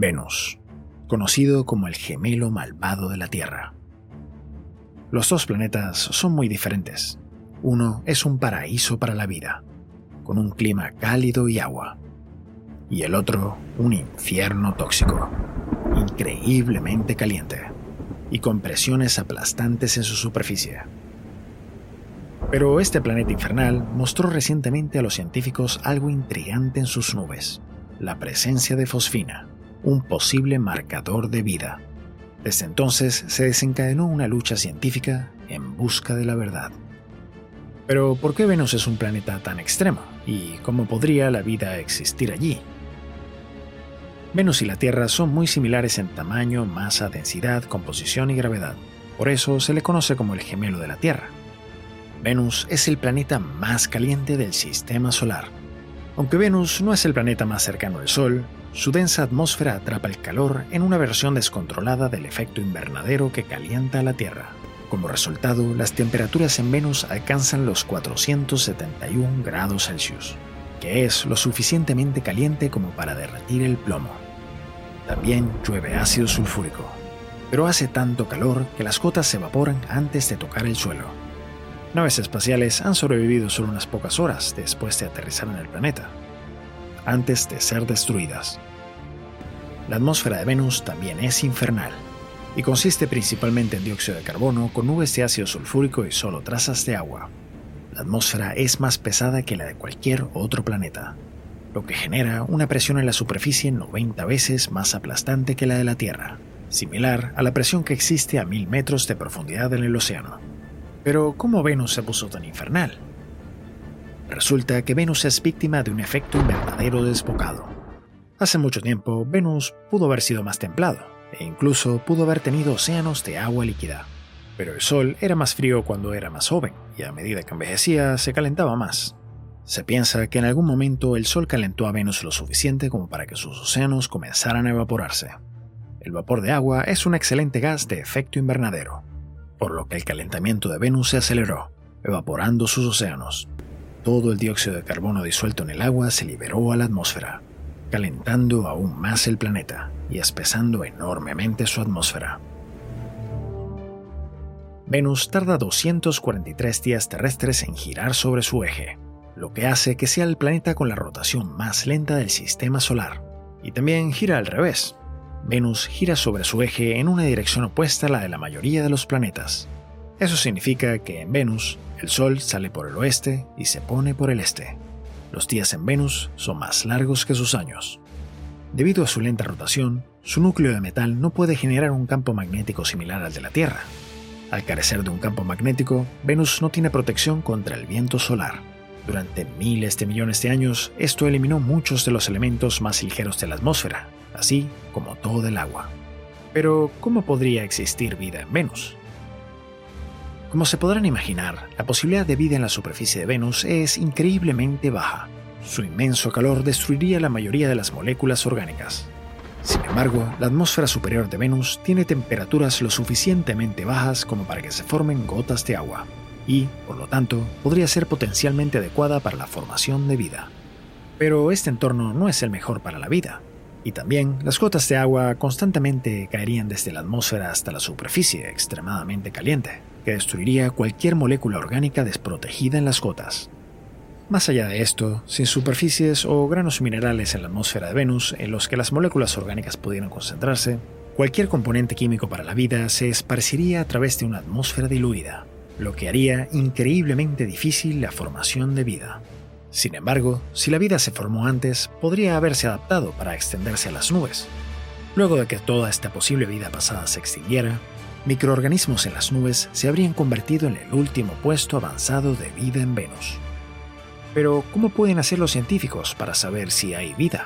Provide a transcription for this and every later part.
Venus, conocido como el gemelo malvado de la Tierra. Los dos planetas son muy diferentes. Uno es un paraíso para la vida, con un clima cálido y agua, y el otro un infierno tóxico, increíblemente caliente, y con presiones aplastantes en su superficie. Pero este planeta infernal mostró recientemente a los científicos algo intrigante en sus nubes: la presencia de fosfina, un posible marcador de vida. Desde entonces se desencadenó una lucha científica en busca de la verdad. Pero ¿por qué Venus es un planeta tan extremo? ¿Y cómo podría la vida existir allí? Venus y la Tierra son muy similares en tamaño, masa, densidad, composición y gravedad. Por eso se le conoce como el gemelo de la Tierra. Venus es el planeta más caliente del sistema solar. Aunque Venus no es el planeta más cercano al Sol, su densa atmósfera atrapa el calor en una versión descontrolada del efecto invernadero que calienta a la Tierra. Como resultado, las temperaturas en Venus alcanzan los 471 grados Celsius, que es lo suficientemente caliente como para derretir el plomo. También llueve ácido sulfúrico, pero hace tanto calor que las gotas se evaporan antes de tocar el suelo. Naves espaciales han sobrevivido solo unas pocas horas después de aterrizar en el planeta, antes de ser destruidas. La atmósfera de Venus también es infernal, y consiste principalmente en dióxido de carbono con nubes de ácido sulfúrico y solo trazas de agua. La atmósfera es más pesada que la de cualquier otro planeta, lo que genera una presión en la superficie 90 veces más aplastante que la de la Tierra, similar a la presión que existe a 1000 metros de profundidad en el océano. Pero ¿cómo Venus se puso tan infernal? Resulta que Venus es víctima de un efecto invernadero desbocado. Hace mucho tiempo, Venus pudo haber sido más templado, e incluso pudo haber tenido océanos de agua líquida. Pero el Sol era más frío cuando era más joven, y a medida que envejecía, se calentaba más. Se piensa que en algún momento el Sol calentó a Venus lo suficiente como para que sus océanos comenzaran a evaporarse. El vapor de agua es un excelente gas de efecto invernadero, por lo que el calentamiento de Venus se aceleró, evaporando sus océanos. Todo el dióxido de carbono disuelto en el agua se liberó a la atmósfera, calentando aún más el planeta y espesando enormemente su atmósfera. Venus tarda 243 días terrestres en girar sobre su eje, lo que hace que sea el planeta con la rotación más lenta del sistema solar. Y también gira al revés. Venus gira sobre su eje en una dirección opuesta a la de la mayoría de los planetas. Eso significa que en Venus, el Sol sale por el oeste y se pone por el este. Los días en Venus son más largos que sus años. Debido a su lenta rotación, su núcleo de metal no puede generar un campo magnético similar al de la Tierra. Al carecer de un campo magnético, Venus no tiene protección contra el viento solar. Durante miles de millones de años, esto eliminó muchos de los elementos más ligeros de la atmósfera, así como todo el agua. Pero, ¿cómo podría existir vida en Venus? Como se podrán imaginar, la posibilidad de vida en la superficie de Venus es increíblemente baja. Su inmenso calor destruiría la mayoría de las moléculas orgánicas. Sin embargo, la atmósfera superior de Venus tiene temperaturas lo suficientemente bajas como para que se formen gotas de agua, y, por lo tanto, podría ser potencialmente adecuada para la formación de vida. Pero este entorno no es el mejor para la vida, y también las gotas de agua constantemente caerían desde la atmósfera hasta la superficie extremadamente caliente, que destruiría cualquier molécula orgánica desprotegida en las gotas. Más allá de esto, sin superficies o granos minerales en la atmósfera de Venus en los que las moléculas orgánicas pudieran concentrarse, cualquier componente químico para la vida se esparciría a través de una atmósfera diluida, lo que haría increíblemente difícil la formación de vida. Sin embargo, si la vida se formó antes, podría haberse adaptado para extenderse a las nubes. Luego de que toda esta posible vida pasada se extinguiera, microorganismos en las nubes se habrían convertido en el último puesto avanzado de vida en Venus. Pero, ¿cómo pueden hacer los científicos para saber si hay vida?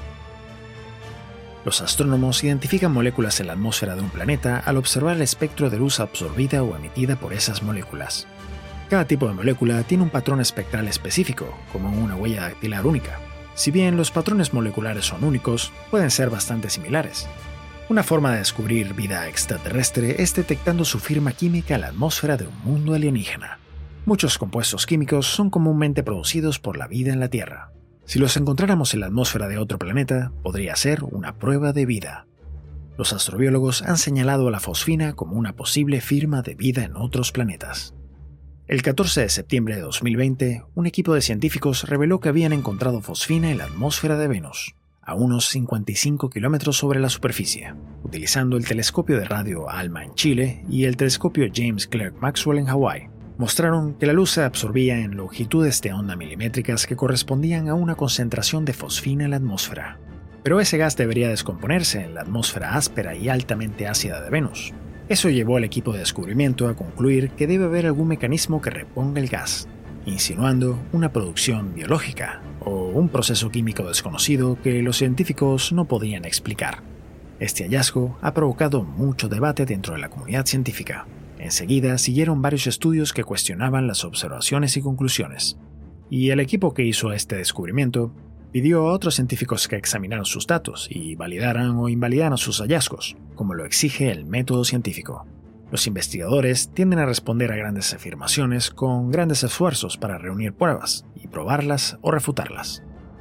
Los astrónomos identifican moléculas en la atmósfera de un planeta al observar el espectro de luz absorbida o emitida por esas moléculas. Cada tipo de molécula tiene un patrón espectral específico, como una huella dactilar única. Si bien los patrones moleculares son únicos, pueden ser bastante similares. Una forma de descubrir vida extraterrestre es detectando su firma química en la atmósfera de un mundo alienígena. Muchos compuestos químicos son comúnmente producidos por la vida en la Tierra. Si los encontráramos en la atmósfera de otro planeta, podría ser una prueba de vida. Los astrobiólogos han señalado a la fosfina como una posible firma de vida en otros planetas. El 14 de septiembre de 2020, un equipo de científicos reveló que habían encontrado fosfina en la atmósfera de Venus, a unos 55 kilómetros sobre la superficie, utilizando el telescopio de radio ALMA en Chile y el telescopio James Clerk Maxwell en Hawái. Mostraron que la luz se absorbía en longitudes de onda milimétricas que correspondían a una concentración de fosfina en la atmósfera. Pero ese gas debería descomponerse en la atmósfera áspera y altamente ácida de Venus. Eso llevó al equipo de descubrimiento a concluir que debe haber algún mecanismo que reponga el gas, insinuando una producción biológica o un proceso químico desconocido que los científicos no podían explicar. Este hallazgo ha provocado mucho debate dentro de la comunidad científica. Enseguida siguieron varios estudios que cuestionaban las observaciones y conclusiones, y el equipo que hizo este descubrimiento pidió a otros científicos que examinaran sus datos y validaran o invalidaran sus hallazgos, como lo exige el método científico. Los investigadores tienden a responder a grandes afirmaciones con grandes esfuerzos para reunir pruebas y probarlas o refutarlas.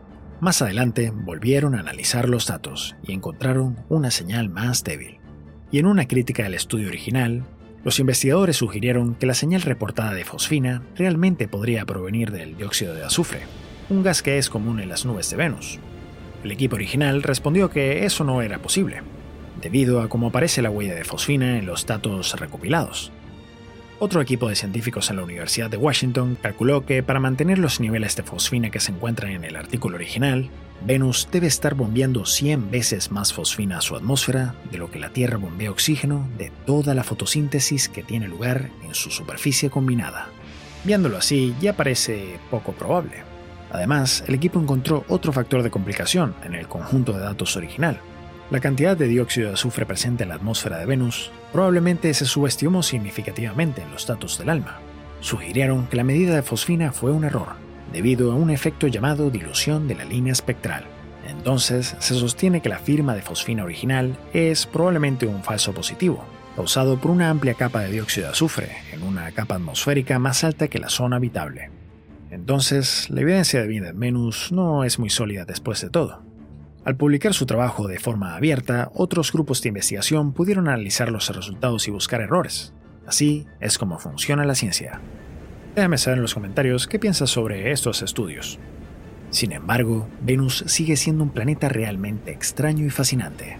Más adelante volvieron a analizar los datos y encontraron una señal más débil. Y en una crítica del estudio original, los investigadores sugirieron que la señal reportada de fosfina realmente podría provenir del dióxido de azufre, un gas que es común en las nubes de Venus. El equipo original respondió que eso no era posible, debido a cómo aparece la huella de fosfina en los datos recopilados. Otro equipo de científicos en la Universidad de Washington calculó que para mantener los niveles de fosfina que se encuentran en el artículo original, Venus debe estar bombeando 100 veces más fosfina a su atmósfera de lo que la Tierra bombea oxígeno de toda la fotosíntesis que tiene lugar en su superficie combinada. Viéndolo así, ya parece poco probable. Además, el equipo encontró otro factor de complicación en el conjunto de datos original. La cantidad de dióxido de azufre presente en la atmósfera de Venus probablemente se subestimó significativamente en los datos del ALMA. Sugirieron que la medida de fosfina fue un error, debido a un efecto llamado dilución de la línea espectral. Entonces, se sostiene que la firma de fosfina original es probablemente un falso positivo, causado por una amplia capa de dióxido de azufre en una capa atmosférica más alta que la zona habitable. Entonces, la evidencia de vida en Venus no es muy sólida después de todo. Al publicar su trabajo de forma abierta, otros grupos de investigación pudieron analizar los resultados y buscar errores. Así es como funciona la ciencia. Déjame saber en los comentarios qué piensas sobre estos estudios. Sin embargo, Venus sigue siendo un planeta realmente extraño y fascinante.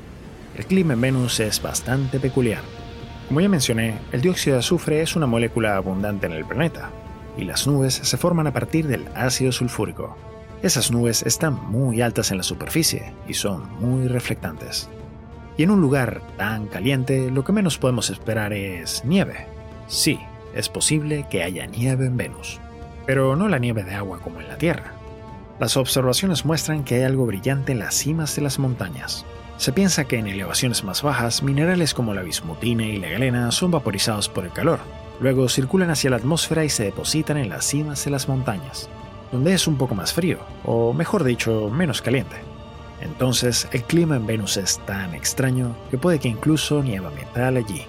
El clima en Venus es bastante peculiar. Como ya mencioné, el dióxido de azufre es una molécula abundante en el planeta, y las nubes se forman a partir del ácido sulfúrico. Esas nubes están muy altas en la superficie y son muy reflectantes. Y en un lugar tan caliente, lo que menos podemos esperar es nieve. Sí, es posible que haya nieve en Venus, pero no la nieve de agua como en la Tierra. Las observaciones muestran que hay algo brillante en las cimas de las montañas. Se piensa que en elevaciones más bajas, minerales como la bismutina y la galena son vaporizados por el calor. Luego circulan hacia la atmósfera y se depositan en las cimas de las montañas, donde es un poco más frío, o mejor dicho, menos caliente. Entonces, el clima en Venus es tan extraño que puede que incluso nieva metal allí.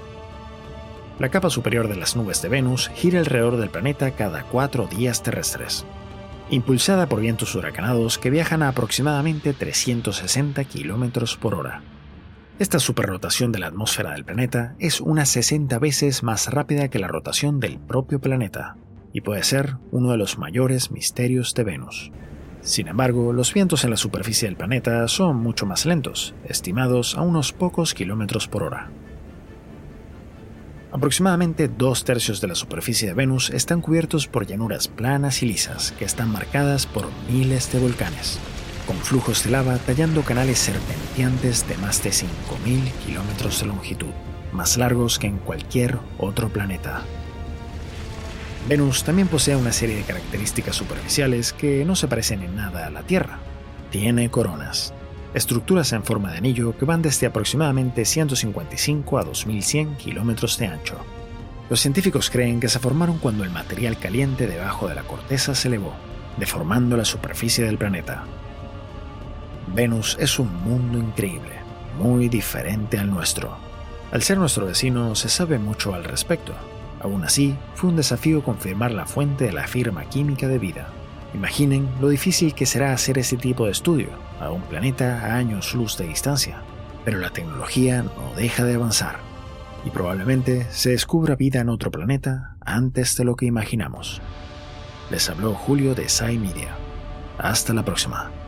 La capa superior de las nubes de Venus gira alrededor del planeta cada 4 días terrestres, impulsada por vientos huracanados que viajan a aproximadamente 360 km por hora. Esta superrotación de la atmósfera del planeta es unas 60 veces más rápida que la rotación del propio planeta, y puede ser uno de los mayores misterios de Venus. Sin embargo, los vientos en la superficie del planeta son mucho más lentos, estimados a unos pocos kilómetros por hora. Aproximadamente 2/3 de la superficie de Venus están cubiertos por llanuras planas y lisas que están marcadas por miles de volcanes, con flujos de lava tallando canales serpenteantes de más de 5.000 kilómetros de longitud, más largos que en cualquier otro planeta. Venus también posee una serie de características superficiales que no se parecen en nada a la Tierra. Tiene coronas, estructuras en forma de anillo que van desde aproximadamente 155 a 2100 kilómetros de ancho. Los científicos creen que se formaron cuando el material caliente debajo de la corteza se elevó, deformando la superficie del planeta. Venus es un mundo increíble, muy diferente al nuestro. Al ser nuestro vecino, se sabe mucho al respecto. Aún así, fue un desafío confirmar la fuente de la firma química de vida. Imaginen lo difícil que será hacer ese tipo de estudio a un planeta a años luz de distancia, pero la tecnología no deja de avanzar y probablemente se descubra vida en otro planeta antes de lo que imaginamos. Les habló Julio de Sci Media. Hasta la próxima.